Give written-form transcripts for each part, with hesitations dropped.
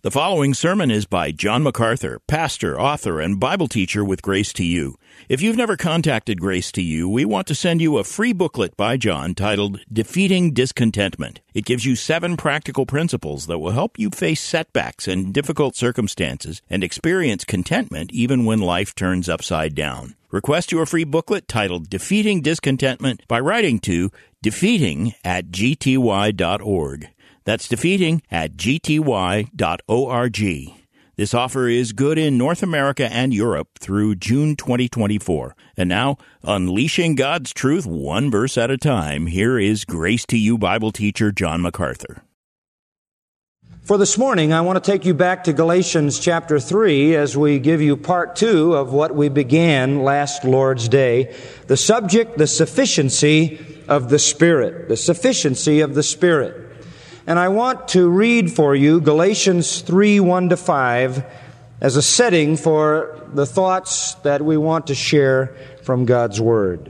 The following sermon is by John MacArthur, pastor, author, and Bible teacher with Grace to You. If you've never contacted Grace to You, we want to send you a free booklet by John titled Defeating Discontentment. It gives you 7 practical principles that will help you face setbacks and difficult circumstances and experience contentment even when life turns upside down. Request your free booklet titled Defeating Discontentment by writing to defeating@gty.org. That's defeating@gty.org. This offer is good in North America and Europe through June 2024. And now, unleashing God's truth one verse at a time, here is Grace to You Bible teacher John MacArthur. For this morning, I want to take you back to Galatians chapter 3 as we give you part 2 of what we began last Lord's Day. The subject, the sufficiency of the Spirit. The sufficiency of the Spirit. And I want to read for you Galatians 3, 1-5 as a setting for the thoughts that we want to share from God's Word.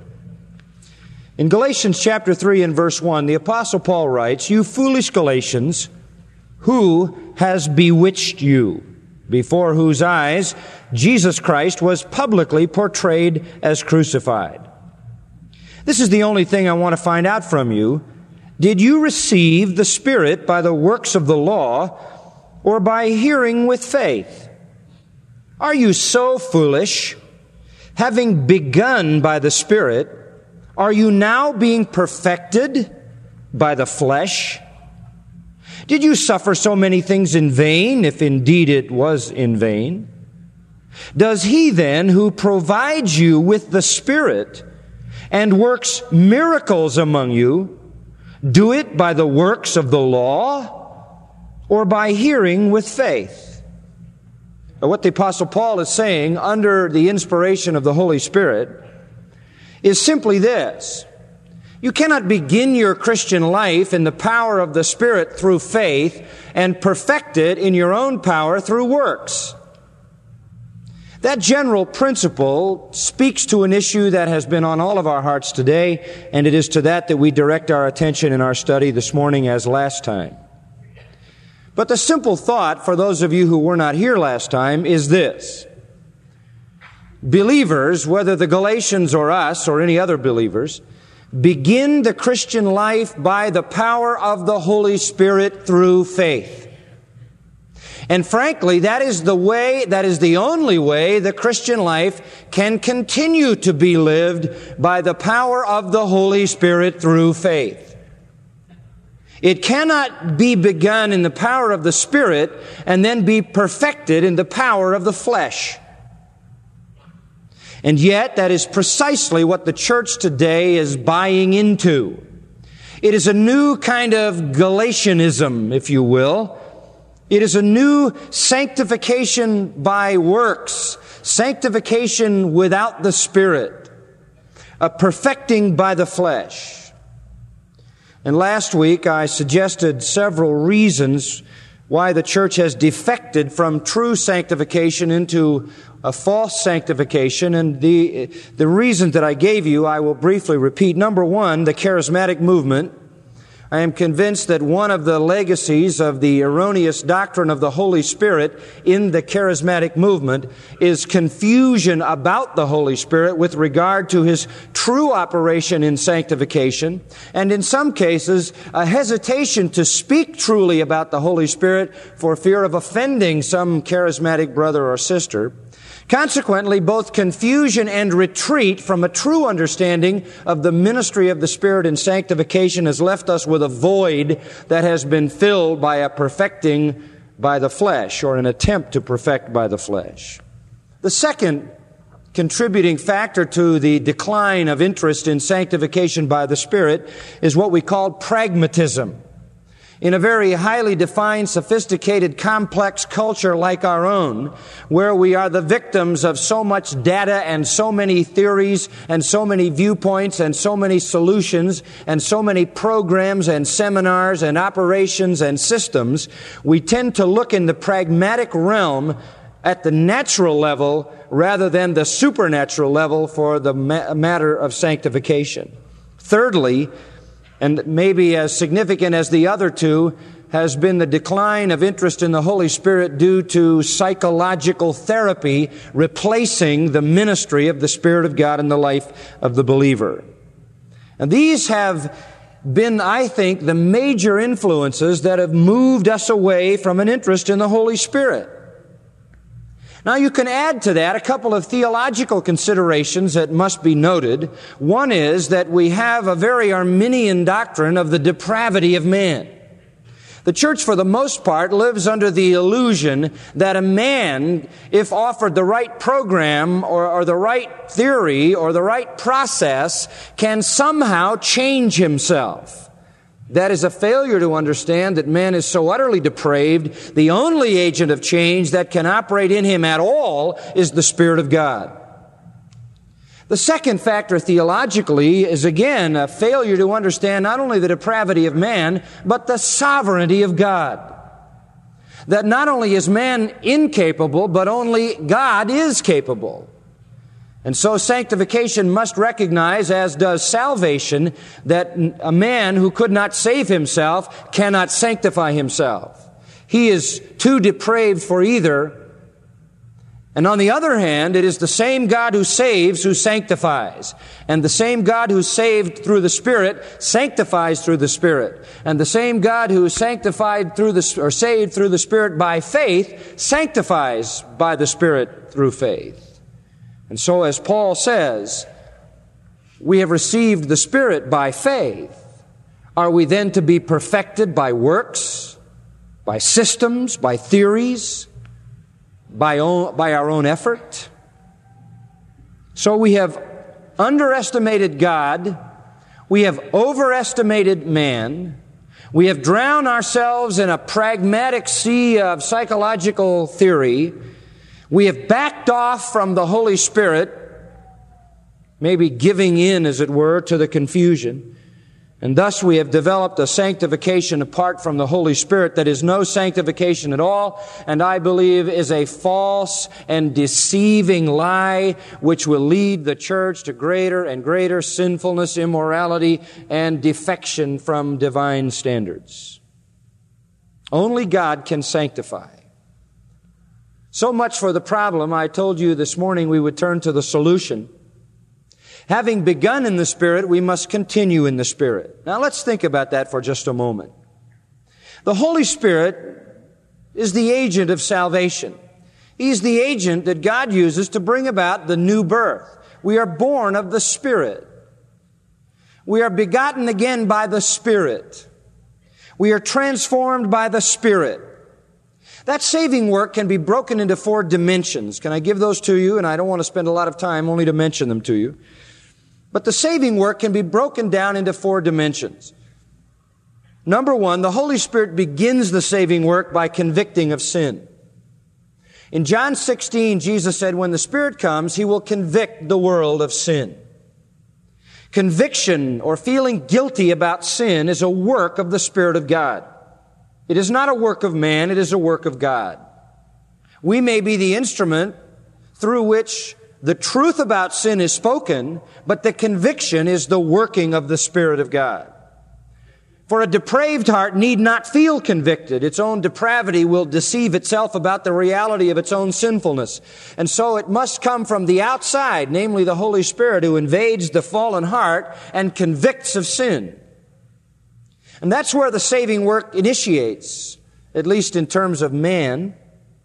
In Galatians chapter 3 and verse 1, the Apostle Paul writes, "You foolish Galatians, who has bewitched you, before whose eyes Jesus Christ was publicly portrayed as crucified?" This is the only thing I want to find out from you. Did you receive the Spirit by the works of the law or by hearing with faith? Are you so foolish? Having begun by the Spirit, are you now being perfected by the flesh? Did you suffer so many things in vain, if indeed it was in vain? Does He then who provides you with the Spirit and works miracles among you do it by the works of the law or by hearing with faith? What the Apostle Paul is saying under the inspiration of the Holy Spirit is simply this. You cannot begin your Christian life in the power of the Spirit through faith and perfect it in your own power through works. That general principle speaks to an issue that has been on all of our hearts today, and it is to that we direct our attention in our study this morning as last time. But the simple thought for those of you who were not here last time is this. Believers, whether the Galatians or us or any other believers, begin the Christian life by the power of the Holy Spirit through faith. And frankly, that is the only way the Christian life can continue to be lived, by the power of the Holy Spirit through faith. It cannot be begun in the power of the Spirit and then be perfected in the power of the flesh. And yet, that is precisely what the church today is buying into. It is a new kind of Galatianism, if you will. It is a new sanctification by works, sanctification without the Spirit, a perfecting by the flesh. And last week I suggested several reasons why the church has defected from true sanctification into a false sanctification. And the reasons that I gave you, I will briefly repeat. Number one, the charismatic movement. I am convinced that one of the legacies of the erroneous doctrine of the Holy Spirit in the charismatic movement is confusion about the Holy Spirit with regard to His true operation in sanctification, and in some cases, a hesitation to speak truly about the Holy Spirit for fear of offending some charismatic brother or sister. Consequently, both confusion and retreat from a true understanding of the ministry of the Spirit in sanctification has left us with a void that has been filled by a perfecting by the flesh, or an attempt to perfect by the flesh. The second contributing factor to the decline of interest in sanctification by the Spirit is what we call pragmatism. In a very highly defined, sophisticated, complex culture like our own, where we are the victims of so much data and so many theories and so many viewpoints and so many solutions and so many programs and seminars and operations and systems, we tend to look in the pragmatic realm at the natural level rather than the supernatural level for the matter of sanctification. Thirdly, and maybe as significant as the other two, has been the decline of interest in the Holy Spirit due to psychological therapy replacing the ministry of the Spirit of God in the life of the believer. And these have been, I think, the major influences that have moved us away from an interest in the Holy Spirit. Now, you can add to that a couple of theological considerations that must be noted. One is that we have a very Arminian doctrine of the depravity of man. The church, for the most part, lives under the illusion that a man, if offered the right program or the right theory or the right process, can somehow change himself. That is a failure to understand that man is so utterly depraved, the only agent of change that can operate in him at all is the Spirit of God. The second factor theologically is again a failure to understand not only the depravity of man, but the sovereignty of God. That not only is man incapable, but only God is capable. And so sanctification must recognize, as does salvation, that a man who could not save himself cannot sanctify himself. He is too depraved for either. And on the other hand, it is the same God who saves who sanctifies. And the same God who saved through the Spirit sanctifies through the Spirit. And the same God who sanctified saved through the Spirit by faith sanctifies by the Spirit through faith. And so, as Paul says, we have received the Spirit by faith. Are we then to be perfected by works, by systems, by theories, by our own effort? So we have underestimated God, we have overestimated man, we have drowned ourselves in a pragmatic sea of psychological theory, we have backed off from the Holy Spirit, maybe giving in, as it were, to the confusion. And thus we have developed a sanctification apart from the Holy Spirit that is no sanctification at all, and I believe is a false and deceiving lie which will lead the church to greater and greater sinfulness, immorality, and defection from divine standards. Only God can sanctify. So much for the problem. I told you this morning we would turn to the solution. Having begun in the Spirit, we must continue in the Spirit. Now let's think about that for just a moment. The Holy Spirit is the agent of salvation. He's the agent that God uses to bring about the new birth. We are born of the Spirit. We are begotten again by the Spirit. We are transformed by the Spirit. That saving work can be broken into 4 dimensions. Can I give those to you? And I don't want to spend a lot of time only to mention them to you. But the saving work can be broken down into 4 dimensions. Number 1, the Holy Spirit begins the saving work by convicting of sin. In John 16, Jesus said, when the Spirit comes, He will convict the world of sin. Conviction or feeling guilty about sin is a work of the Spirit of God. It is not a work of man, it is a work of God. We may be the instrument through which the truth about sin is spoken, but the conviction is the working of the Spirit of God. For a depraved heart need not feel convicted. Its own depravity will deceive itself about the reality of its own sinfulness. And so it must come from the outside, namely the Holy Spirit, who invades the fallen heart and convicts of sin. And that's where the saving work initiates, at least in terms of man.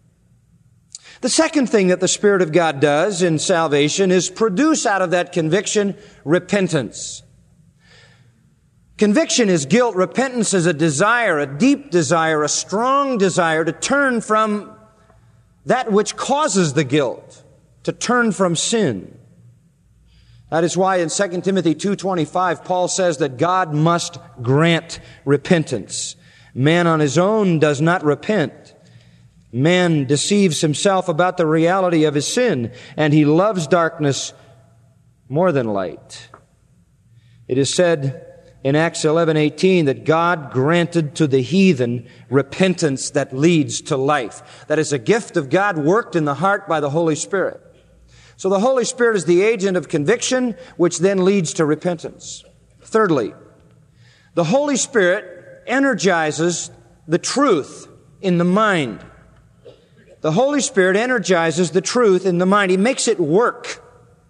The second thing that the Spirit of God does in salvation is produce out of that conviction repentance. Conviction is guilt. Repentance is a desire, a deep desire, a strong desire to turn from that which causes the guilt, to turn from sin. That is why in 2 Timothy 2:25, Paul says that God must grant repentance. Man on his own does not repent. Man deceives himself about the reality of his sin, and he loves darkness more than light. It is said in Acts 11:18 that God granted to the heathen repentance that leads to life. That is a gift of God worked in the heart by the Holy Spirit. So the Holy Spirit is the agent of conviction, which then leads to repentance. Thirdly, the Holy Spirit energizes the truth in the mind. The Holy Spirit energizes the truth in the mind. He makes it work.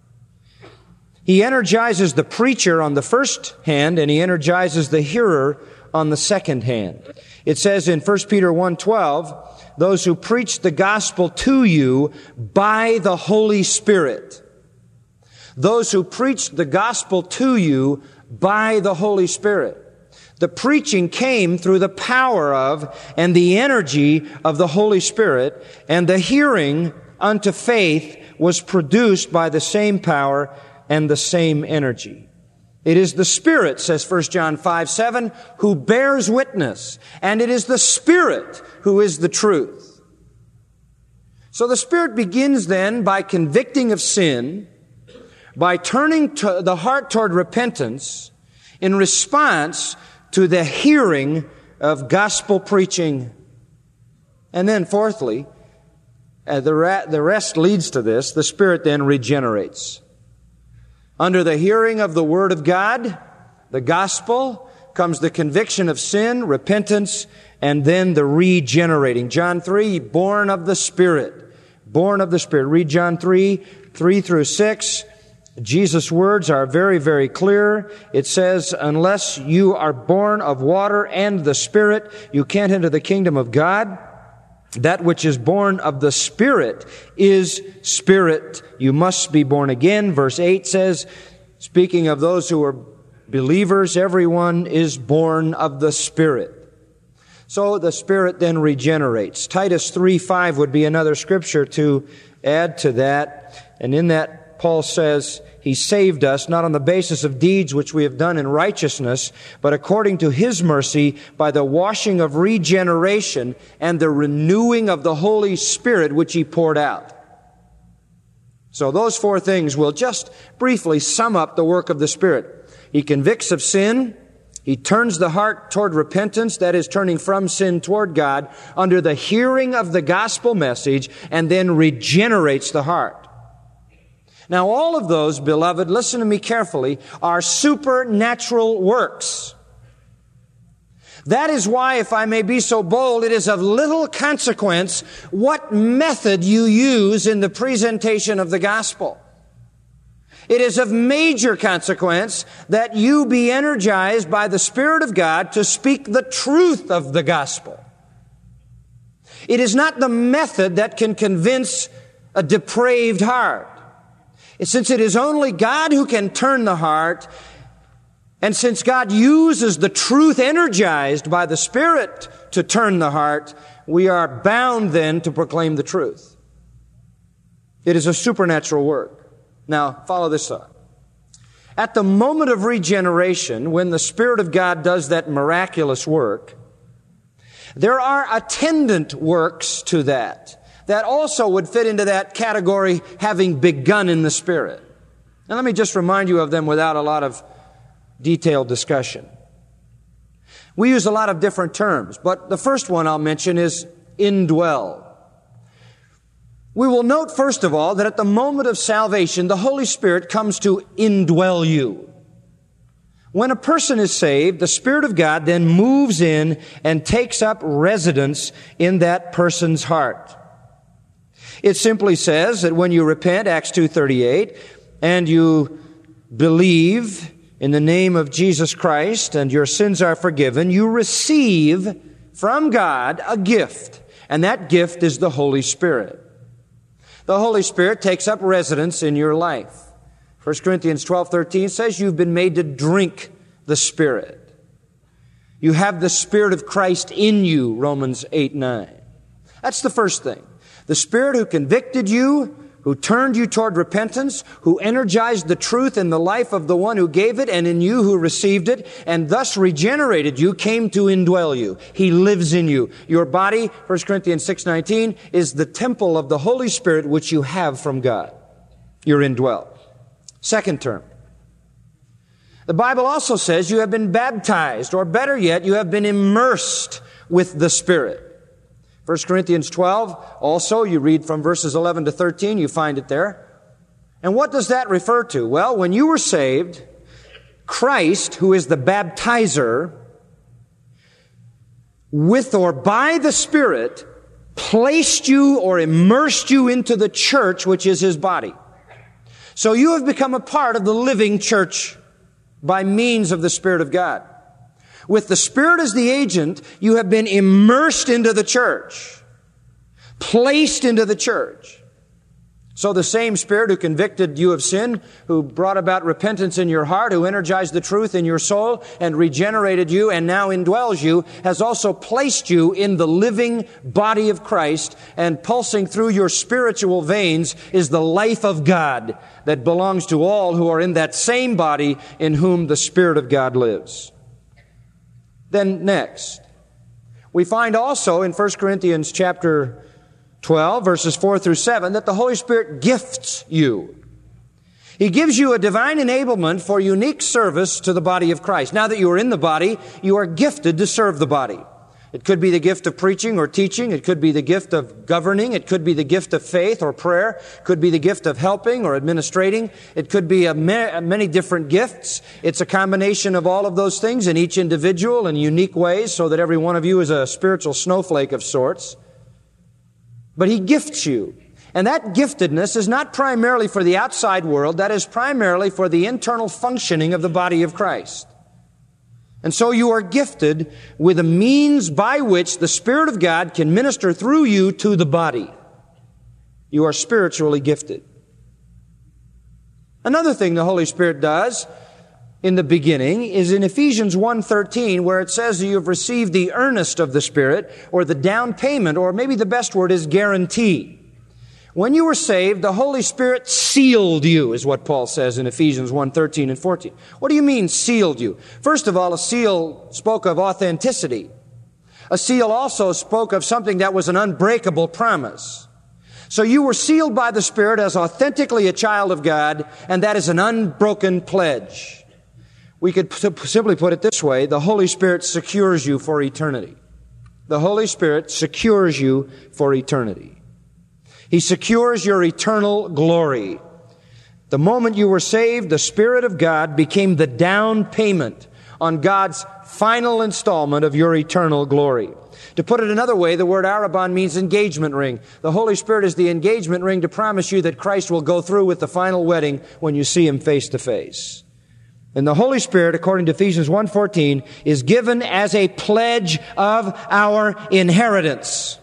He energizes the preacher on the first hand, and He energizes the hearer on the second hand. It says in 1 Peter 1:12, those who preach the gospel to you by the Holy Spirit. Those who preach the gospel to you by the Holy Spirit. The preaching came through the power of and the energy of the Holy Spirit, and the hearing unto faith was produced by the same power and the same energy. It is the Spirit, says 1 John 5:7, who bears witness, and it is the Spirit who is the truth. So the Spirit begins then by convicting of sin, by turning the heart toward repentance in response to the hearing of gospel preaching. And then fourthly, the rest leads to this, the Spirit then regenerates. Under the hearing of the Word of God, the gospel, comes the conviction of sin, repentance, and then the regenerating. John 3, born of the Spirit. Born of the Spirit. Read John 3:3-6. Jesus' words are very, very clear. It says, unless you are born of water and the Spirit, you can't enter the kingdom of God. That which is born of the Spirit is spirit. You must be born again. Verse 8 says, speaking of those who are believers, everyone is born of the Spirit. So the Spirit then regenerates. Titus 3:5 would be another scripture to add to that. And in that, Paul says, He saved us not on the basis of deeds which we have done in righteousness, but according to His mercy by the washing of regeneration and the renewing of the Holy Spirit which He poured out. So those four things will just briefly sum up the work of the Spirit. He convicts of sin. He turns the heart toward repentance, that is, turning from sin toward God, under the hearing of the gospel message, and then regenerates the heart. Now, all of those, beloved, listen to me carefully, are supernatural works. That is why, if I may be so bold, it is of little consequence what method you use in the presentation of the gospel. It is of major consequence that you be energized by the Spirit of God to speak the truth of the gospel. It is not the method that can convince a depraved heart. Since it is only God who can turn the heart, and since God uses the truth energized by the Spirit to turn the heart, we are bound then to proclaim the truth. It is a supernatural work. Now, follow this thought. At the moment of regeneration, when the Spirit of God does that miraculous work, there are attendant works to that also would fit into that category, having begun in the Spirit. Now let me just remind you of them without a lot of detailed discussion. We use a lot of different terms, but the first one I'll mention is indwell. We will note, first of all, that at the moment of salvation, the Holy Spirit comes to indwell you. When a person is saved, the Spirit of God then moves in and takes up residence in that person's heart. It simply says that when you repent, Acts 2:38, and you believe in the name of Jesus Christ and your sins are forgiven, you receive from God a gift, and that gift is the Holy Spirit. The Holy Spirit takes up residence in your life. 1 Corinthians 12:13 says you've been made to drink the Spirit. You have the Spirit of Christ in you, Romans 8:9. That's the first thing. The Spirit who convicted you, who turned you toward repentance, who energized the truth in the life of the one who gave it and in you who received it, and thus regenerated you, came to indwell you. He lives in you. Your body, 1 Corinthians 6:19, is the temple of the Holy Spirit which you have from God. You're indwelt. Second term. The Bible also says you have been baptized, or better yet, you have been immersed with the Spirit. 1 Corinthians 12, also, you read from verses 11 to 13, you find it there. And what does that refer to? Well, when you were saved, Christ, who is the baptizer, with or by the Spirit, placed you or immersed you into the church, which is His body. So you have become a part of the living church by means of the Spirit of God. With the Spirit as the agent, you have been immersed into the church, placed into the church. So the same Spirit who convicted you of sin, who brought about repentance in your heart, who energized the truth in your soul and regenerated you and now indwells you, has also placed you in the living body of Christ, and pulsing through your spiritual veins is the life of God that belongs to all who are in that same body in whom the Spirit of God lives. Then next, we find also in 1 Corinthians chapter 12, verses 4 through 7, that the Holy Spirit gifts you. He gives you a divine enablement for unique service to the body of Christ. Now that you are in the body, you are gifted to serve the body. It could be the gift of preaching or teaching. It could be the gift of governing. It could be the gift of faith or prayer. It could be the gift of helping or administrating. It could be many different gifts. It's a combination of all of those things in each individual in unique ways, so that every one of you is a spiritual snowflake of sorts. But He gifts you. And that giftedness is not primarily for the outside world. That is primarily for the internal functioning of the body of Christ. And so you are gifted with a means by which the Spirit of God can minister through you to the body. You are spiritually gifted. Another thing the Holy Spirit does in the beginning is in Ephesians 1:13, where it says that you have received the earnest of the Spirit, or the down payment, or maybe the best word is guarantee. When you were saved, the Holy Spirit sealed you, is what Paul says in Ephesians 1:13 and 14. What do you mean, sealed you? First of all, a seal spoke of authenticity. A seal also spoke of something that was an unbreakable promise. So you were sealed by the Spirit as authentically a child of God, and that is an unbroken pledge. We could simply put it this way: the Holy Spirit secures you for eternity. The Holy Spirit secures you for eternity. He secures your eternal glory. The moment you were saved, the Spirit of God became the down payment on God's final installment of your eternal glory. To put it another way, the word arrabon means engagement ring. The Holy Spirit is the engagement ring to promise you that Christ will go through with the final wedding when you see Him face to face. And the Holy Spirit, according to Ephesians 1:14, is given as a pledge of our inheritance.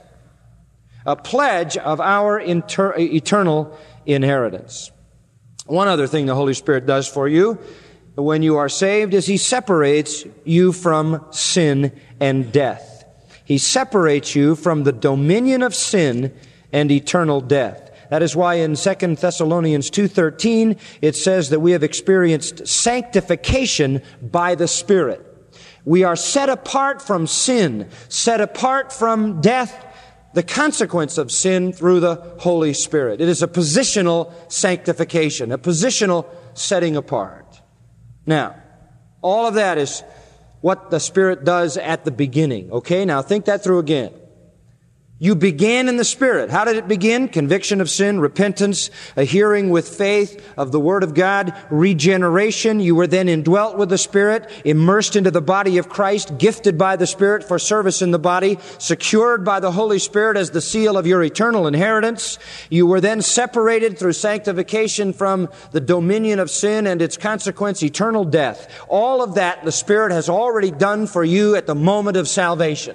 A pledge of our eternal inheritance. One other thing the Holy Spirit does for you when you are saved is He separates you from sin and death. He separates you from the dominion of sin and eternal death. That is why in 2 Thessalonians 2:13 it says that we have experienced sanctification by the Spirit. We are set apart from sin, set apart from death, the consequence of sin, through the Holy Spirit. It is a positional sanctification, a positional setting apart. Now, all of that is what the Spirit does at the beginning. Okay, now think that through again. You began in the Spirit. How did it begin? Conviction of sin, repentance, a hearing with faith of the Word of God, regeneration. You were then indwelt with the Spirit, immersed into the body of Christ, gifted by the Spirit for service in the body, secured by the Holy Spirit as the seal of your eternal inheritance. You were then separated through sanctification from the dominion of sin and its consequence, eternal death. All of that the Spirit has already done for you at the moment of salvation.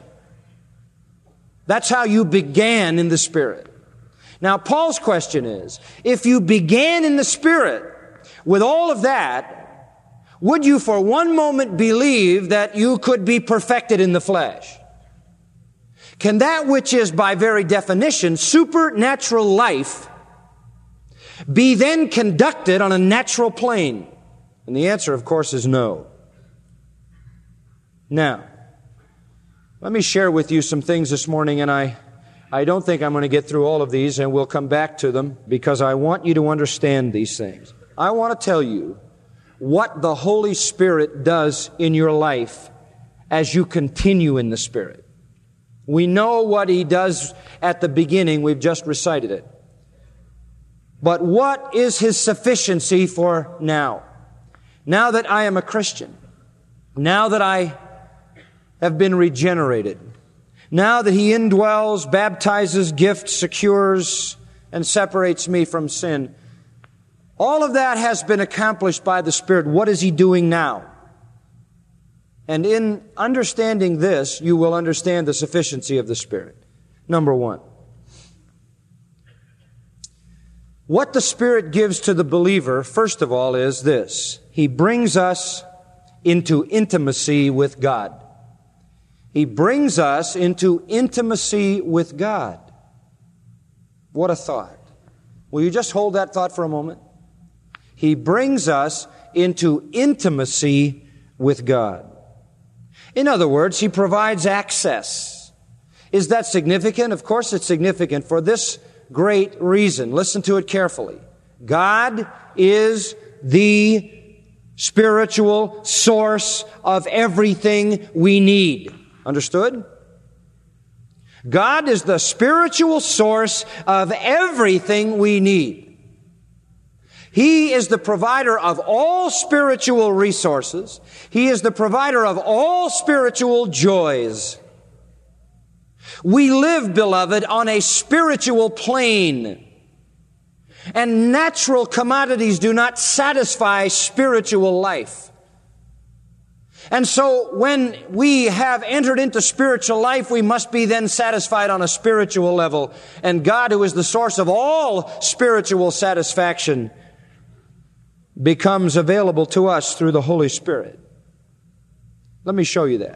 That's how you began in the Spirit. Now, Paul's question is, if you began in the Spirit with all of that, would you for one moment believe that you could be perfected in the flesh? Can that which is by very definition supernatural life be then conducted on a natural plane? And the answer, of course, is no. Now, let me share with you some things this morning, and I don't think I'm going to get through all of these, and we'll come back to them because I want you to understand these things. I want to tell you what the Holy Spirit does in your life as you continue in the Spirit. We know what He does at the beginning. We've just recited it. But what is His sufficiency for now? Now that I am a Christian, now that I have been regenerated, Now that He indwells, baptizes, gifts, secures, and separates me from sin. All of that has been accomplished by the Spirit. What is He doing now? And in understanding this, you will understand the sufficiency of the Spirit. Number one, what the Spirit gives to the believer, first of all, is this. He brings us into intimacy with God. He brings us into intimacy with God. What a thought. Will you just hold that thought for a moment? He brings us into intimacy with God. In other words, He provides access. Is that significant? Of course it's significant for this great reason. Listen to it carefully. God is the spiritual source of everything we need. Understood? God is the spiritual source of everything we need. He is the provider of all spiritual resources. He is the provider of all spiritual joys. We live, beloved, on a spiritual plane. And natural commodities do not satisfy spiritual life. And so when we have entered into spiritual life, we must be then satisfied on a spiritual level. And God, who is the source of all spiritual satisfaction, becomes available to us through the Holy Spirit. Let me show you that.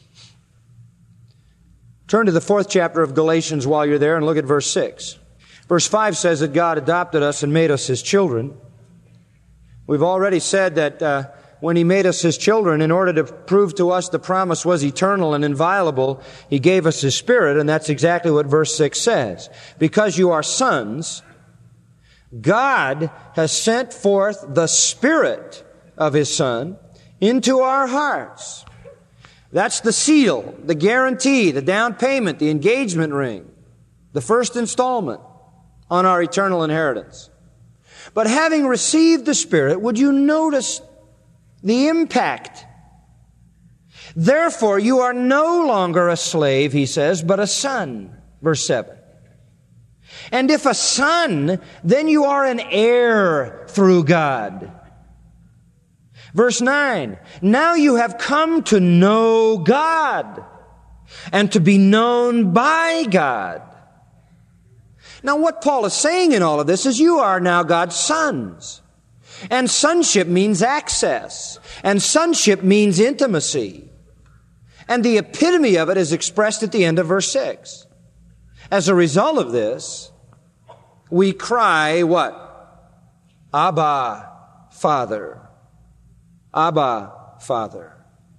Turn to the 4th chapter of Galatians while you're there and look at verse 6. Verse 5 says that God adopted us and made us His children. We've already said that when He made us His children, in order to prove to us the promise was eternal and inviolable, He gave us His Spirit, and that's exactly what verse 6 says. Because you are sons, God has sent forth the Spirit of His Son into our hearts. That's the seal, the guarantee, the down payment, the engagement ring, the first installment on our eternal inheritance. But having received the Spirit, would you notice the impact? Therefore, you are no longer a slave, he says, but a son. Verse 7. And if a son, then you are an heir through God. Verse 9. Now you have come to know God and to be known by God. Now what Paul is saying in all of this is you are now God's sons. And sonship means access. And sonship means intimacy. And the epitome of it is expressed at the end of verse 6. As a result of this, we cry what? Abba, Father. Abba, Father.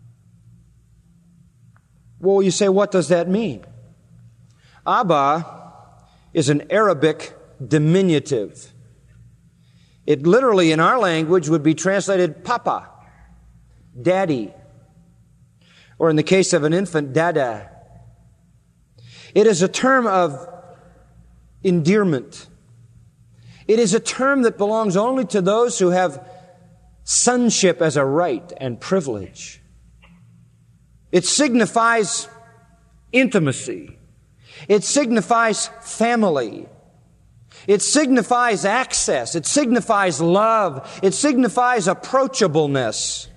Well, you say, what does that mean? Abba is an Arabic diminutive. It literally, in our language, would be translated Papa, Daddy, or in the case of an infant, Dada. It is a term of endearment. It is a term that belongs only to those who have sonship as a right and privilege. It signifies intimacy. It signifies family. It signifies access. It signifies love. It signifies approachableness.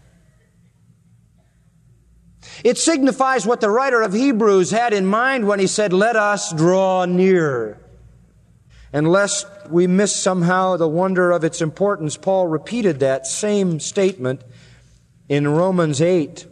It signifies what the writer of Hebrews had in mind when he said, let us draw near. And lest we miss somehow the wonder of its importance, Paul repeated that same statement in Romans 8.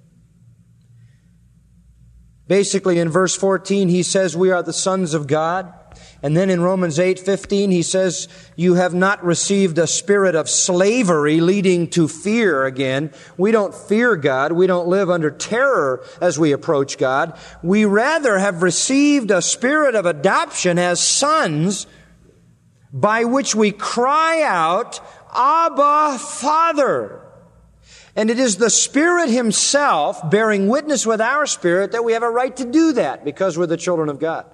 Basically, in verse 14, he says we are the sons of God. And then in Romans 8:15, he says, you have not received a spirit of slavery leading to fear again. We don't fear God. We don't live under terror as we approach God. We rather have received a spirit of adoption as sons, by which we cry out, Abba, Father. And it is the Spirit Himself bearing witness with our spirit that we have a right to do that because we're the children of God.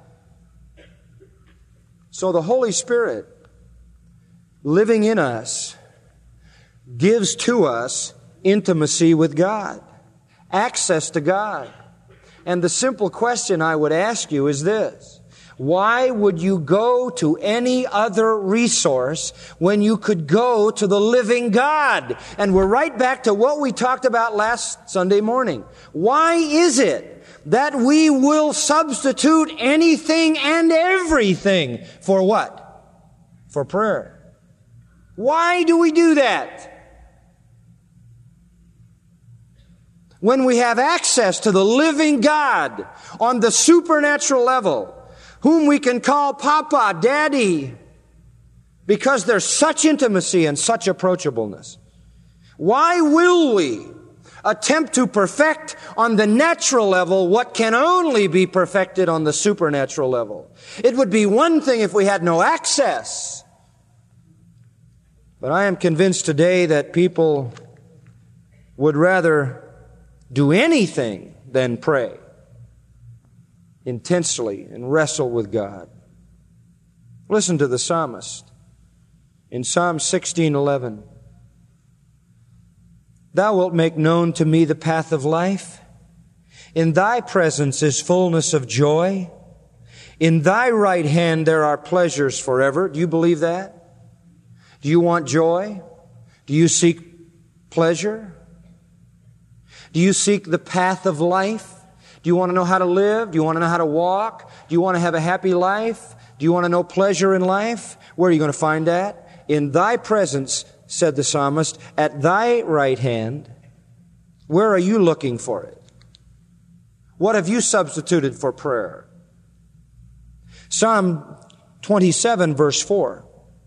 So the Holy Spirit living in us gives to us intimacy with God, access to God. And the simple question I would ask you is this: why would you go to any other resource when you could go to the living God? And we're right back to what we talked about last Sunday morning. Why is it that we will substitute anything and everything for what? For prayer. Why do we do that? When we have access to the living God on the supernatural level, whom we can call Papa, Daddy, because there's such intimacy and such approachableness. Why will we attempt to perfect on the natural level what can only be perfected on the supernatural level? It would be one thing if we had no access. But I am convinced today that people would rather do anything than pray intensely and wrestle with God. Listen to the psalmist in Psalm 16:11. Thou wilt make known to me the path of life. In thy presence is fullness of joy. In thy right hand there are pleasures forever. Do you believe that? Do you want joy? Do you seek pleasure? Do you seek the path of life? Do you want to know how to live? Do you want to know how to walk? Do you want to have a happy life? Do you want to know pleasure in life? Where are you going to find that? In thy presence, said the psalmist, at thy right hand. Where are you looking for it? What have you substituted for prayer? Psalm 27, verse 4.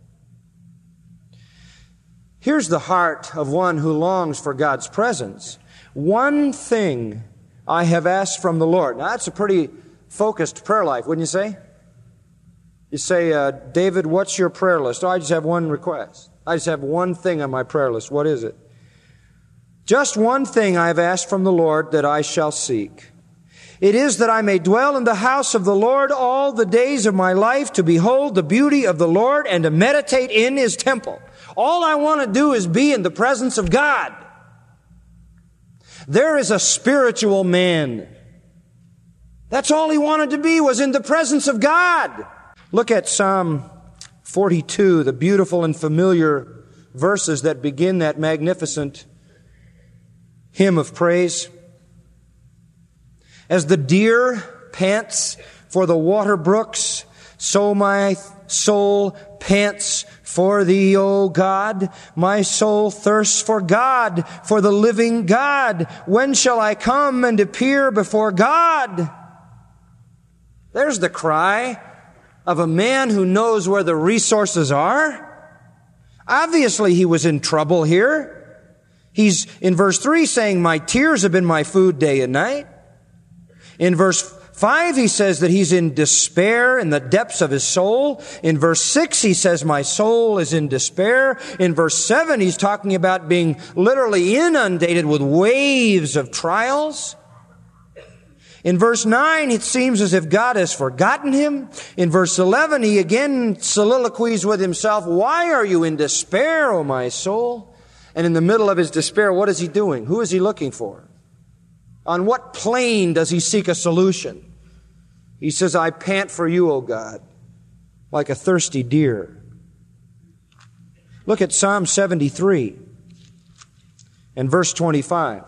Here's the heart of one who longs for God's presence. One thing I have asked from the Lord. Now, that's a pretty focused prayer life, wouldn't you say? You say, David, what's your prayer list? Oh, I just have one request. I just have one thing on my prayer list. What is it? Just one thing I have asked from the Lord that I shall seek. It is that I may dwell in the house of the Lord all the days of my life, to behold the beauty of the Lord and to meditate in His temple. All I want to do is be in the presence of God. There is a spiritual man. That's all he wanted to be, was in the presence of God. Look at Psalm 42, the beautiful and familiar verses that begin that magnificent hymn of praise. As the deer pants for the water brooks, so my soul pants for Thee, O God. My soul thirsts for God, for the living God. When shall I come and appear before God? There's the cry of a man who knows where the resources are. Obviously, he was in trouble here. He's in verse 3 saying, my tears have been my food day and night. In verse 5, he says that he's in despair in the depths of his soul. In verse 6, he says, my soul is in despair. In verse 7, he's talking about being literally inundated with waves of trials. In verse 9, it seems as if God has forgotten him. In verse 11, he again soliloquies with himself, why are you in despair, O my soul? And in the middle of his despair, what is he doing? Who is he looking for? On what plane does he seek a solution? He says, I pant for you, O God, like a thirsty deer. Look at Psalm 73 and verse 25.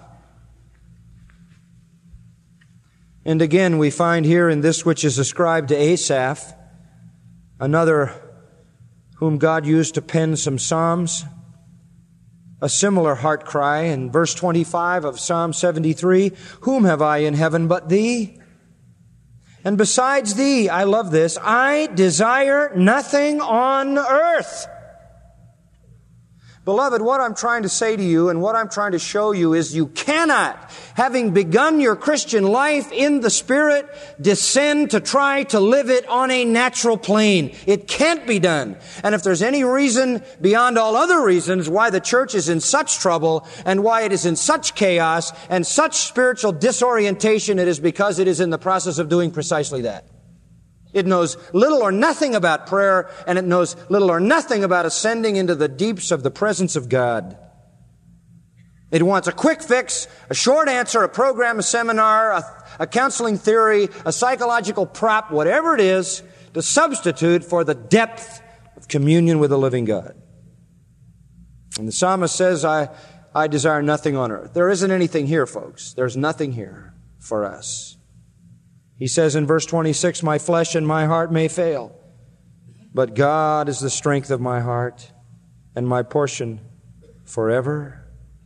And again, we find here in this which is ascribed to Asaph, another whom God used to pen some psalms, a similar heart cry in verse 25 of Psalm 73, whom have I in heaven but Thee? And besides Thee, I love this, I desire nothing on earth. Beloved, what I'm trying to say to you and what I'm trying to show you is you cannot, having begun your Christian life in the Spirit, descend to try to live it on a natural plane. It can't be done. And if there's any reason beyond all other reasons why the church is in such trouble and why it is in such chaos and such spiritual disorientation, it is because it is in the process of doing precisely that. It knows little or nothing about prayer, and it knows little or nothing about ascending into the deeps of the presence of God. It wants a quick fix, a short answer, a program, a seminar, a counseling theory, a psychological prop, whatever it is, to substitute for the depth of communion with the living God. And the psalmist says, I desire nothing on earth. There isn't anything here, folks. There's nothing here for us. He says in verse 26, my flesh and my heart may fail, but God is the strength of my heart and my portion forever.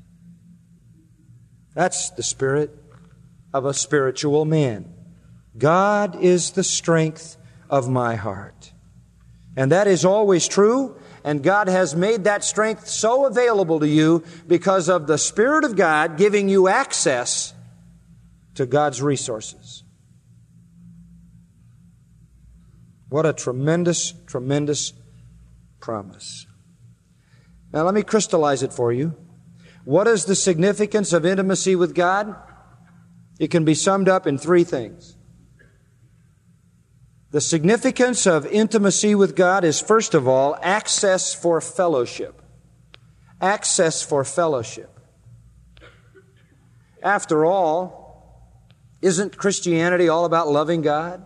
That's the spirit of a spiritual man. God is the strength of my heart. And that is always true, and God has made that strength so available to you because of the Spirit of God giving you access to God's resources. What a tremendous, tremendous promise. Now let me crystallize it for you. What is the significance of intimacy with God? It can be summed up in three things. The significance of intimacy with God is, first of all, access for fellowship. Access for fellowship. After all, isn't Christianity all about loving God?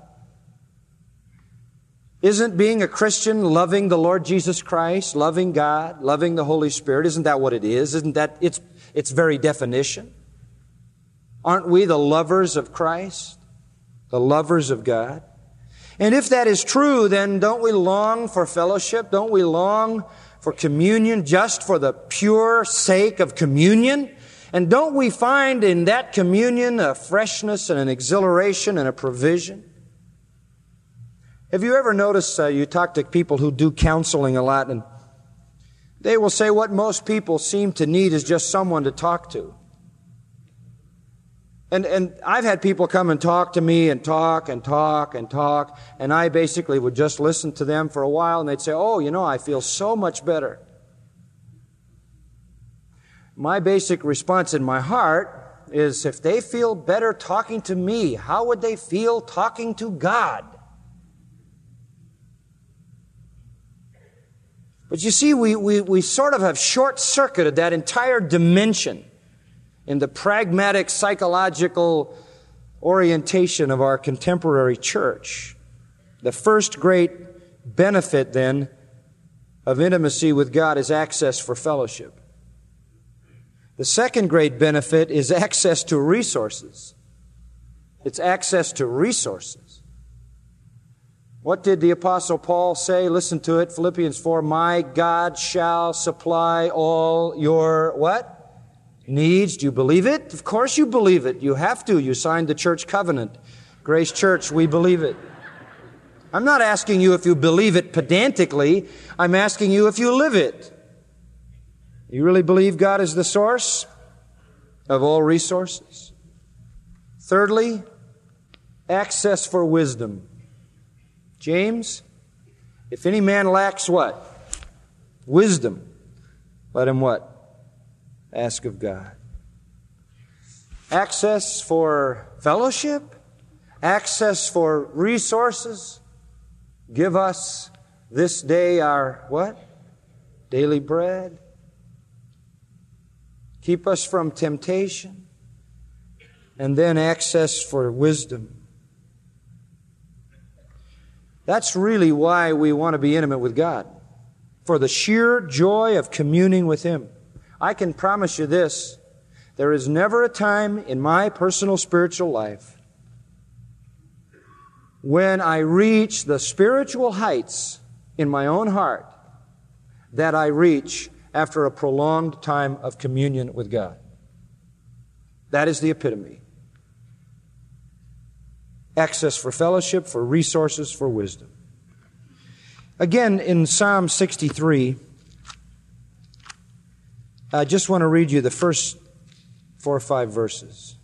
Isn't being a Christian loving the Lord Jesus Christ, loving God, loving the Holy Spirit? Isn't that what it is? Isn't that its very definition? Aren't we the lovers of Christ? The lovers of God? And if that is true, then don't we long for fellowship? Don't we long for communion just for the pure sake of communion? And don't we find in that communion a freshness and an exhilaration and a provision? Have you ever noticed, you talk to people who do counseling a lot, and they will say what most people seem to need is just someone to talk to. And I've had people come and talk to me and talk, and I basically would just listen to them for a while, and they'd say, oh, I feel so much better. My basic response in my heart is, if they feel better talking to me, how would they feel talking to God? But you see, we sort of have short-circuited that entire dimension in the pragmatic psychological orientation of our contemporary church. The first great benefit, then, of intimacy with God is access for fellowship. The second great benefit is access to resources. It's access to resources. What did the Apostle Paul say? Listen to it, Philippians 4, my God shall supply all your what? Needs. Do you believe it? Of course you believe it. You have to. You signed the church covenant. Grace Church, we believe it. I'm not asking you if you believe it pedantically. I'm asking you if you live it. You really believe God is the source of all resources? Thirdly, access for wisdom. James, if any man lacks what? Wisdom. Let him what? Ask of God. Access for fellowship. Access for resources. Give us this day our what? Daily bread. Keep us from temptation. And then access for wisdom. That's really why we want to be intimate with God. For the sheer joy of communing with Him. I can promise you this, there is never a time in my personal spiritual life when I reach the spiritual heights in my own heart that I reach after a prolonged time of communion with God. That is the epitome. Access for fellowship, for resources, for wisdom. Again, in Psalm 63, I just want to read you the first 4 or 5 verses.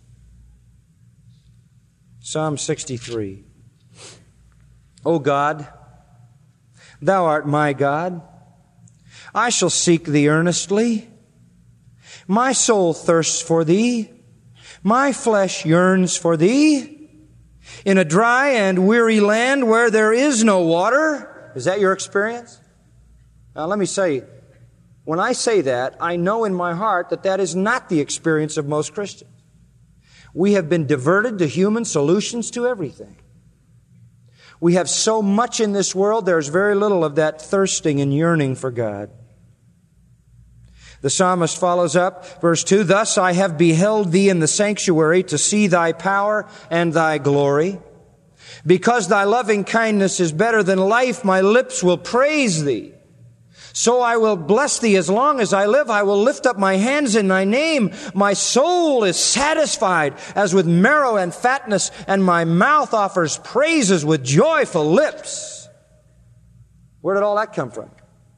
Psalm 63. O God, Thou art my God. I shall seek Thee earnestly. My soul thirsts for Thee. My flesh yearns for Thee. In a dry and weary land where there is no water. Is that your experience? Now let me say, When I say that, I know in my heart that that is not the experience of most Christians. We have been diverted to human solutions to everything. We have so much in this world, there's very little of that thirsting and yearning for God. The psalmist follows up, verse 2, "Thus I have beheld thee in the sanctuary to see thy power and thy glory. Because thy loving kindness is better than life, my lips will praise thee. So I will bless thee as long as I live. I will lift up my hands in thy name. My soul is satisfied as with marrow and fatness, and my mouth offers praises with joyful lips." Where did all that come from?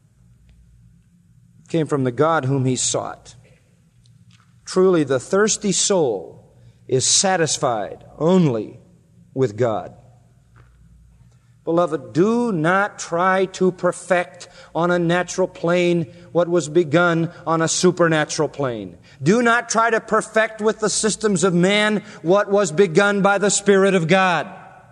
It came from the God whom he sought. Truly, the thirsty soul is satisfied only with God. Beloved, do not try to perfect on a natural plane what was begun on a supernatural plane. Do not try to perfect with the systems of man what was begun by the Spirit of God.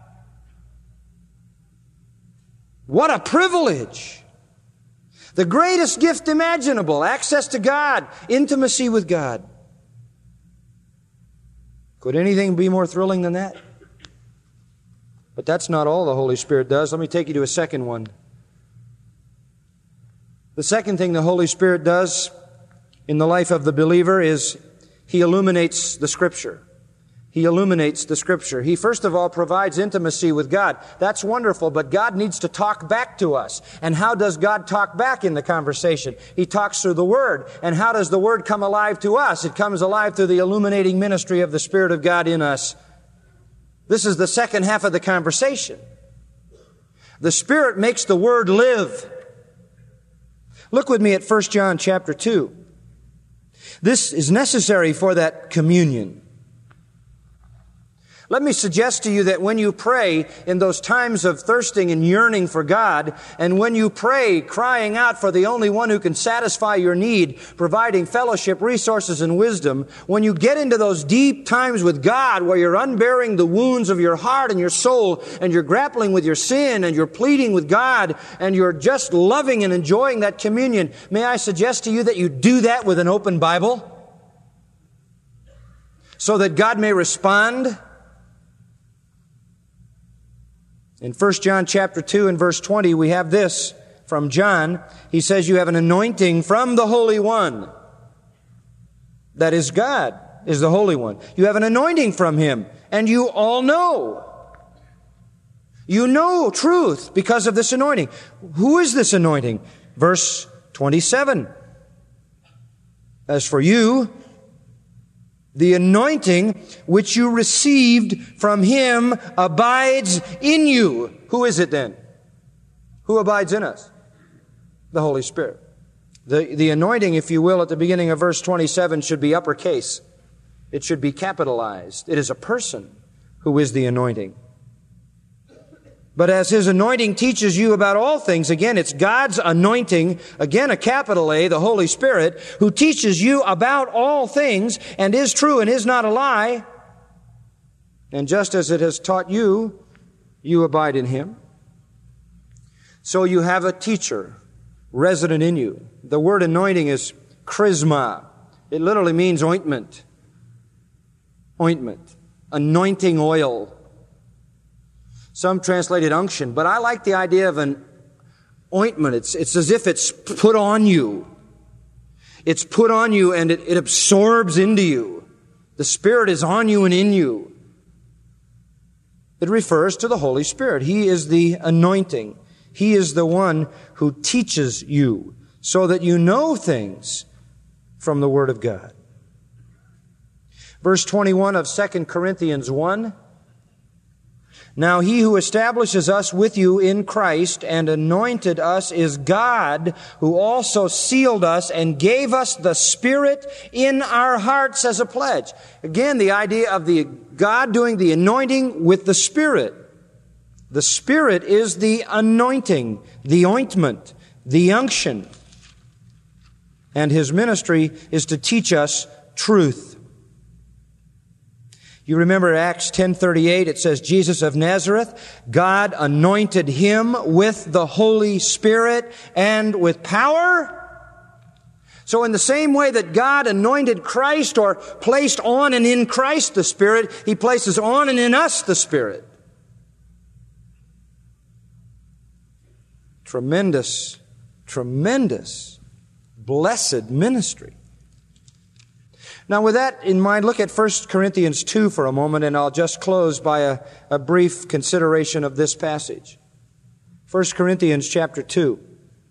What a privilege! The greatest gift imaginable, access to God, intimacy with God. Could anything be more thrilling than that? But that's not all the Holy Spirit does. Let me take you to a second one. The second thing the Holy Spirit does in the life of the believer is He illuminates the Scripture. He illuminates the Scripture. He first of all provides intimacy with God. That's wonderful, but God needs to talk back to us. And how does God talk back in the conversation? He talks through the Word. And how does the Word come alive to us? It comes alive through the illuminating ministry of the Spirit of God in us. This is the second half of the conversation. The Spirit makes the Word live. Look with me at 1 John chapter 2. This is necessary for that communion. Let me suggest to you that when you pray in those times of thirsting and yearning for God, and when you pray crying out for the only one who can satisfy your need, providing fellowship, resources, and wisdom, when you get into those deep times with God where you're unbearing the wounds of your heart and your soul, and you're grappling with your sin, and you're pleading with God, and you're just loving and enjoying that communion, may I suggest to you that you do that with an open Bible so that God may respond? In 1 John chapter 2 and verse 20, we have this from John. He says, "You have an anointing from the Holy One." That is, God is the Holy One. You have an anointing from Him, and you all know. You know truth because of this anointing. Who is this anointing? Verse 27. "As for you, the anointing which you received from Him abides in you." Who is it then? Who abides in us? The Holy Spirit. The anointing, if you will, at the beginning of verse 27 should be uppercase. It should be capitalized. It is a person who is the anointing. But as His anointing teaches you about all things, again, it's God's anointing, again a capital A, the Holy Spirit, who teaches you about all things and is true and is not a lie. And just as it has taught you, you abide in Him. So you have a teacher resident in you. The word anointing is charisma. It literally means ointment. Ointment. Anointing oil. Some translated unction, but I like the idea of an ointment. It's as if it's put on you. It's put on you and it absorbs into you. The Spirit is on you and in you. It refers to the Holy Spirit. He is the anointing. He is the one who teaches you so that you know things from the Word of God. Verse 21 of 2 Corinthians 1. "Now He who establishes us with you in Christ and anointed us is God, who also sealed us and gave us the Spirit in our hearts as a pledge." Again, the idea of the God doing the anointing with the Spirit. The Spirit is the anointing, the ointment, the unction. And His ministry is to teach us truth. You remember Acts 10:38, it says, Jesus of Nazareth, God anointed Him with the Holy Spirit and with power. So in the same way that God anointed Christ or placed on and in Christ the Spirit, He places on and in us the Spirit. Tremendous, tremendous, blessed ministry. Now with that in mind, look at 1 Corinthians 2 for a moment, and I'll just close by a brief consideration of this passage. 1 Corinthians chapter 2.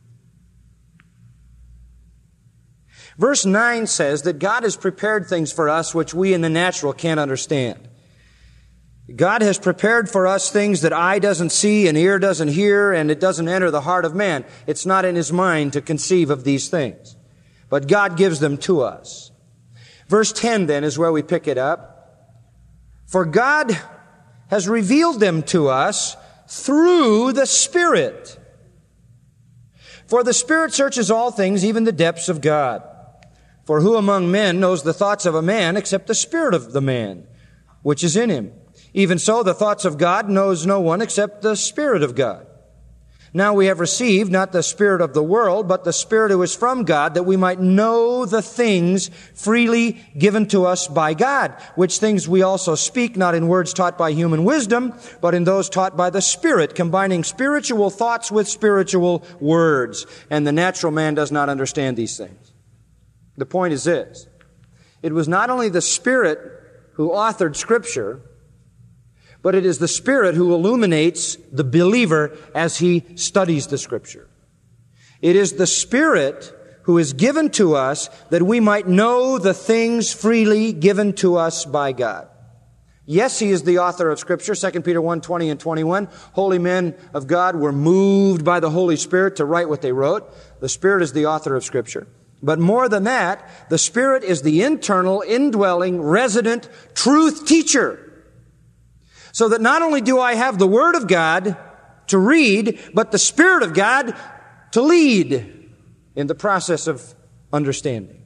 Verse 9 says that God has prepared things for us which we in the natural can't understand. God has prepared for us things that eye doesn't see and ear doesn't hear, and it doesn't enter the heart of man. It's not in his mind to conceive of these things. But God gives them to us. Verse 10 then is where we pick it up. For God has revealed them to us through the Spirit. For the Spirit searches all things, even the depths of God. For who among men knows the thoughts of a man except the spirit of the man, which is in him? Even so, the thoughts of God knows no one except the Spirit of God. Now we have received not the spirit of the world, but the Spirit who is from God, that we might know the things freely given to us by God, which things we also speak, not in words taught by human wisdom, but in those taught by the Spirit, combining spiritual thoughts with spiritual words. And the natural man does not understand these things. The point is this. It was not only the Spirit who authored Scripture, but it is the Spirit who illuminates the believer as he studies the Scripture. It is the Spirit who is given to us that we might know the things freely given to us by God. Yes, He is the author of Scripture. 2 Peter 1:20 and 21. Holy men of God were moved by the Holy Spirit to write what they wrote. The Spirit is the author of Scripture. But more than that, the Spirit is the internal, indwelling, resident, truth teacher. So that not only do I have the Word of God to read, but the Spirit of God to lead in the process of understanding.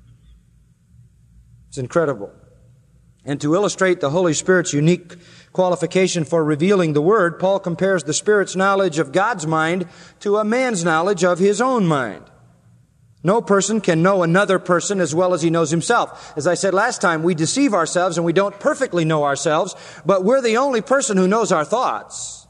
It's incredible. And to illustrate the Holy Spirit's unique qualification for revealing the Word, Paul compares the Spirit's knowledge of God's mind to a man's knowledge of his own mind. No person can know another person as well as he knows himself. As I said last time, we deceive ourselves and we don't perfectly know ourselves, but we're the only person who knows our thoughts.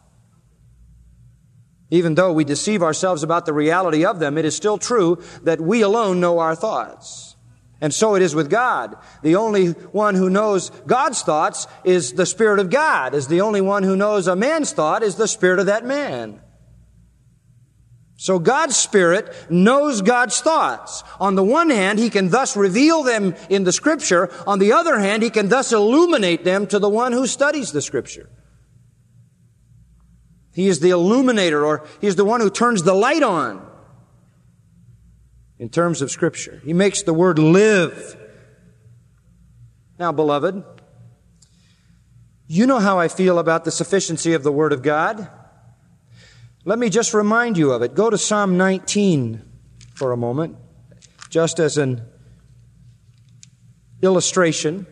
Even though we deceive ourselves about the reality of them, it is still true that we alone know our thoughts. And so it is with God. The only one who knows God's thoughts is the Spirit of God. As the only one who knows a man's thought is the Spirit of that man. So God's Spirit knows God's thoughts. On the one hand, He can thus reveal them in the Scripture. On the other hand, He can thus illuminate them to the one who studies the Scripture. He is the illuminator, or He is the one who turns the light on in terms of Scripture. He makes the Word live. Now, beloved, you know how I feel about the sufficiency of the Word of God. Let me just remind you of it. Go to Psalm 19 for a moment, just as an illustration.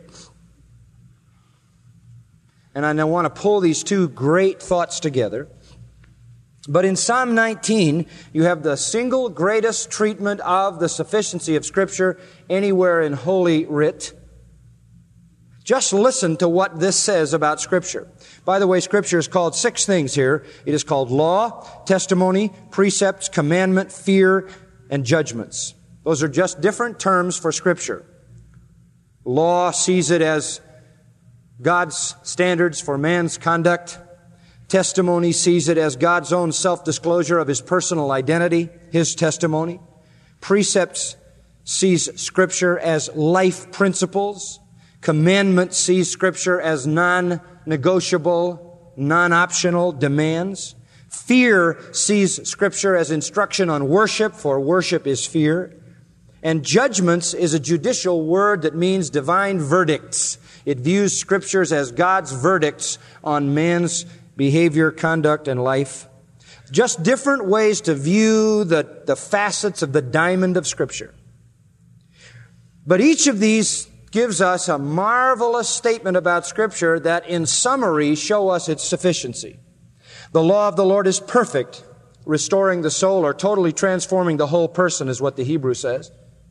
And I now want to pull these two great thoughts together. But in Psalm 19, you have the single greatest treatment of the sufficiency of Scripture anywhere in Holy Writ. Just listen to what this says about Scripture. By the way, Scripture is called 6 things here. It is called law, testimony, precepts, commandment, fear, and judgments. Those are just different terms for Scripture. Law sees it as God's standards for man's conduct. Testimony sees it as God's own self-disclosure of His personal identity, His testimony. Precepts sees Scripture as life principles. Commandment sees Scripture as non-negotiable, non-optional demands. Fear sees Scripture as instruction on worship, for worship is fear. And judgments is a judicial word that means divine verdicts. It views Scriptures as God's verdicts on man's behavior, conduct, and life. Just different ways to view the facets of the diamond of Scripture. But each of these gives us a marvelous statement about Scripture that in summary show us its sufficiency. The law of the Lord is perfect, restoring the soul or totally transforming the whole person is what the Hebrew says.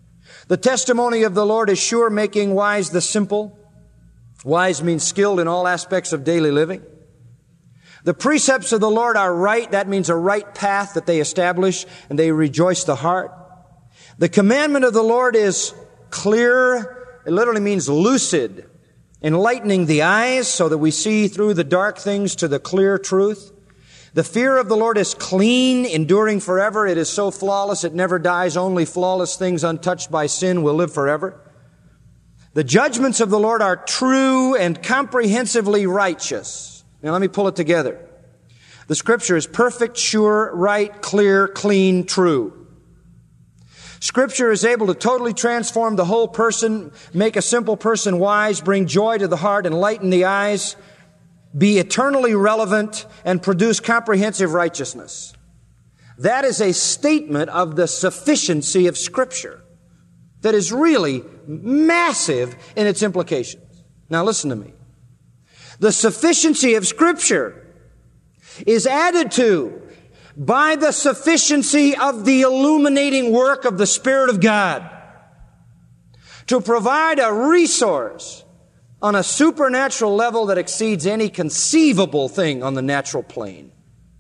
The testimony of the Lord is sure, making wise the simple. Wise means skilled in all aspects of daily living. The precepts of the Lord are right. That means a right path that they establish, and they rejoice the heart. The commandment of the Lord is clear. It literally means lucid, enlightening the eyes so that we see through the dark things to the clear truth. The fear of the Lord is clean, enduring forever. It is so flawless it never dies. Only flawless things untouched by sin will live forever. The judgments of the Lord are true and comprehensively righteous. Now let me pull it together. The Scripture is perfect, sure, right, clear, clean, true. Scripture is able to totally transform the whole person, make a simple person wise, bring joy to the heart, enlighten the eyes, be eternally relevant, and produce comprehensive righteousness. That is a statement of the sufficiency of Scripture that is really massive in its implications. Now listen to me. The sufficiency of Scripture is added to by the sufficiency of the illuminating work of the Spirit of God to provide a resource on a supernatural level that exceeds any conceivable thing on the natural plane.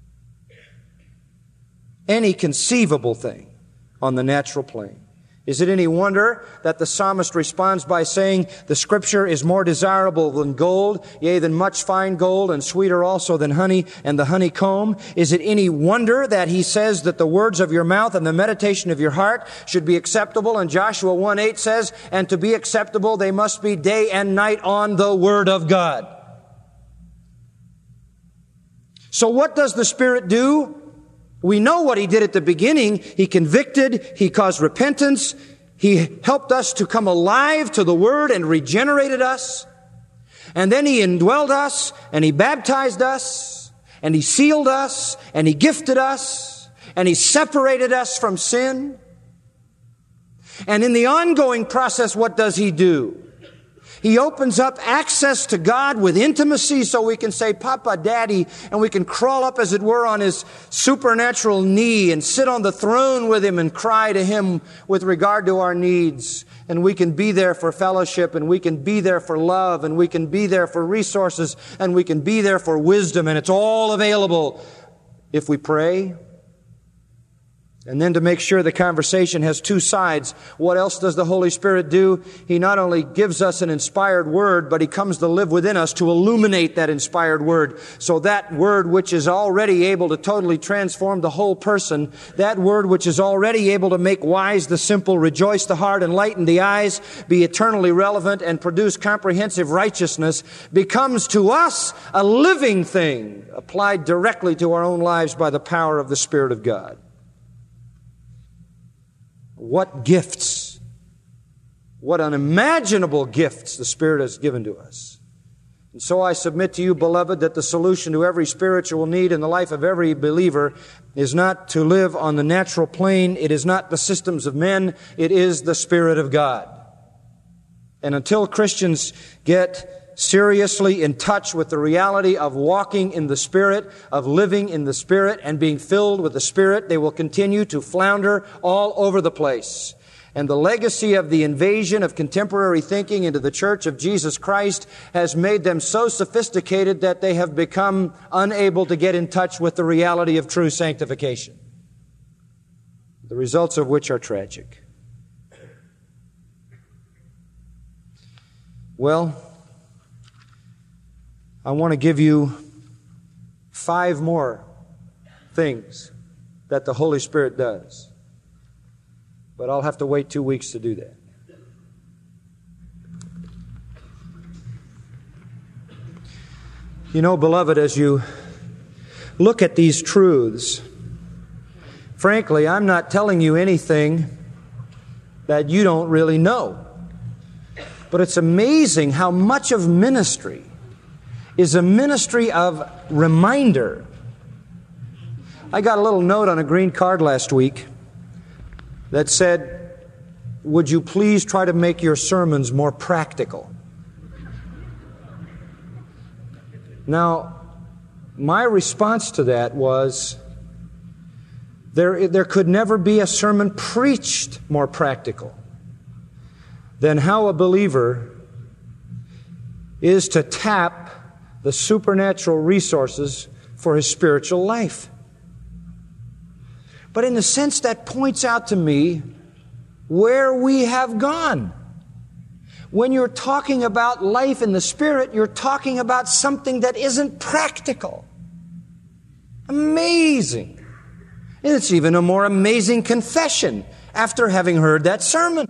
Any conceivable thing on the natural plane. Is it any wonder that the psalmist responds by saying, the Scripture is more desirable than gold, yea, than much fine gold, and sweeter also than honey and the honeycomb? Is it any wonder that he says that the words of your mouth and the meditation of your heart should be acceptable? And Joshua 1:8 says, and to be acceptable they must be day and night on the Word of God. So what does the Spirit do? We know what He did at the beginning. He convicted, He caused repentance, He helped us to come alive to the Word and regenerated us. And then He indwelled us, and He baptized us, and He sealed us, and He gifted us, and He separated us from sin. And in the ongoing process, what does He do? He opens up access to God with intimacy so we can say, Papa, Daddy, and we can crawl up, as it were, on His supernatural knee and sit on the throne with Him and cry to Him with regard to our needs. And we can be there for fellowship, and we can be there for love, and we can be there for resources, and we can be there for wisdom, and it's all available if we pray. And then to make sure the conversation has two sides, what else does the Holy Spirit do? He not only gives us an inspired word, but He comes to live within us to illuminate that inspired word. So that word which is already able to totally transform the whole person, that word which is already able to make wise the simple, rejoice the heart, enlighten the eyes, be eternally relevant, and produce comprehensive righteousness, becomes to us a living thing applied directly to our own lives by the power of the Spirit of God. What gifts, what unimaginable gifts the Spirit has given to us. And so I submit to you, beloved, that the solution to every spiritual need in the life of every believer is not to live on the natural plane. It is not the systems of men. It is the Spirit of God. And until Christians get seriously in touch with the reality of walking in the Spirit, of living in the Spirit, and being filled with the Spirit, they will continue to flounder all over the place. And the legacy of the invasion of contemporary thinking into the Church of Jesus Christ has made them so sophisticated that they have become unable to get in touch with the reality of true sanctification, the results of which are tragic. Well, I want to give you 5 more things that the Holy Spirit does. But I'll have to wait 2 weeks to do that. You know, beloved, as you look at these truths, frankly, I'm not telling you anything that you don't really know. But it's amazing how much of ministry is a ministry of reminder. I got a little note on a green card last week that said, would you please try to make your sermons more practical? Now, my response to that was, there could never be a sermon preached more practical. then how a believer is to tap the supernatural resources for his spiritual life. But in a sense, that points out to me where we have gone. When you're talking about life in the Spirit, you're talking about something that isn't practical. Amazing. And it's even a more amazing confession after having heard that sermon.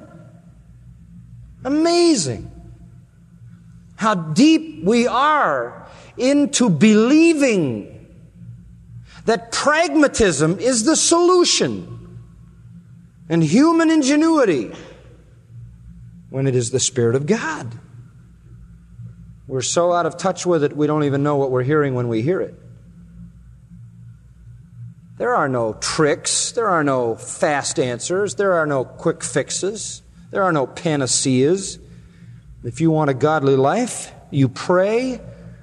Amazing. How deep we are into believing that pragmatism is the solution and human ingenuity when it is the Spirit of God. We're so out of touch with it, we don't even know what we're hearing when we hear it. There are no tricks. There are no fast answers. There are no quick fixes. There are no panaceas. If you want a godly life, you pray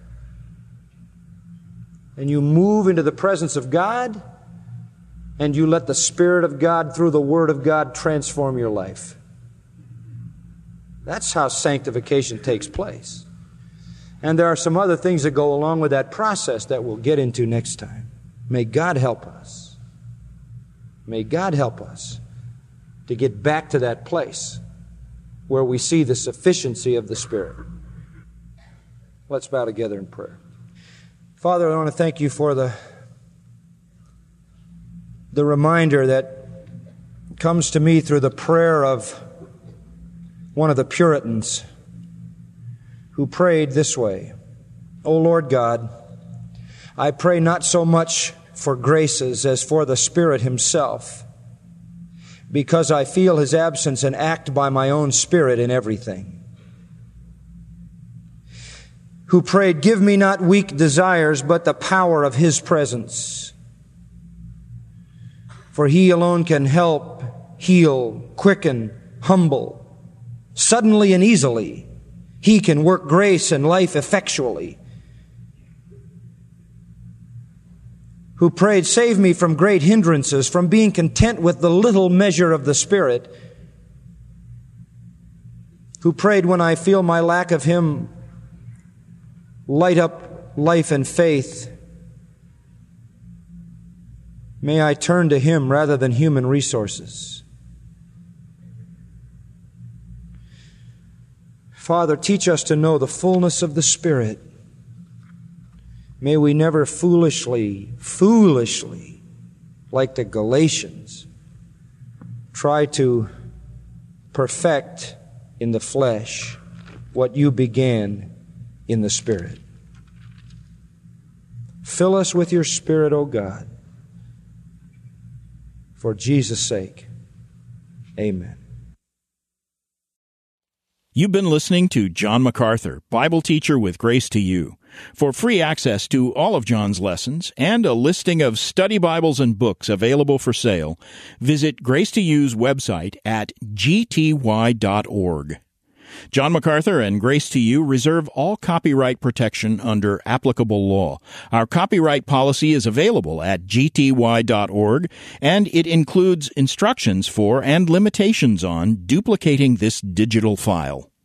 and you move into the presence of God and you let the Spirit of God through the Word of God transform your life. That's how sanctification takes place. And there are some other things that go along with that process that we'll get into next time. May God help us. May God help us to get back to that place where we see the sufficiency of the Spirit. Let's bow together in prayer. Father, I want to thank you for the reminder that comes to me through the prayer of one of the Puritans who prayed this way: O Lord God, I pray not so much for graces as for the Spirit Himself, because I feel His absence and act by my own spirit in everything. Who prayed, give me not weak desires, but the power of His presence. For He alone can help, heal, quicken, humble, suddenly and easily. He can work grace and life effectually. Who prayed, save me from great hindrances, from being content with the little measure of the Spirit. Who prayed, when I feel my lack of Him, light up life and faith. May I turn to Him rather than human resources. Father, teach us to know the fullness of the Spirit. May we never foolishly, like the Galatians, try to perfect in the flesh what you began in the Spirit. Fill us with your Spirit, O God, for Jesus' sake. Amen. You've been listening to John MacArthur, Bible teacher with Grace to You. For free access to all of John's lessons and a listing of study Bibles and books available for sale, visit Grace to You's website at gty.org. John MacArthur and Grace to You reserve all copyright protection under applicable law. Our copyright policy is available at gty.org, and it includes instructions for and limitations on duplicating this digital file.